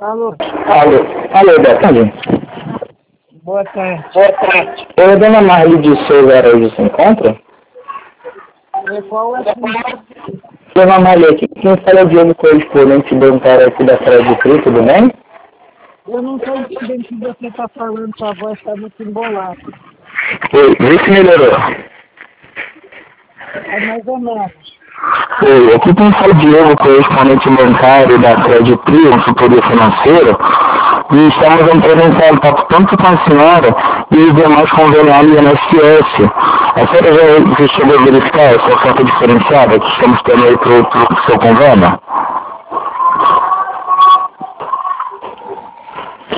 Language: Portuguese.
Alô, Alô, boa tarde. boa tarde. Oi, dona Marli de Souza Araújo se encontra? Qual é o assunto? Dona Marli, aqui quem fala é o Diogo correspondente bancário aqui da Praia de Frio, tudo bem? Eu não estou entendendo o que você está falando, sua voz está muito embolada. Oi, vê se melhorou. É mais ou menos. Oi, aqui quem fala é o Diogo correspondente bancário da Praia de Frio, consultoria financeira, e estamos entrando em contato tanto com a senhora e os demais conveniados do INSS. A senhora já chegou a verificar essa oferta diferenciada que estamos tendo aí para o seu convênio?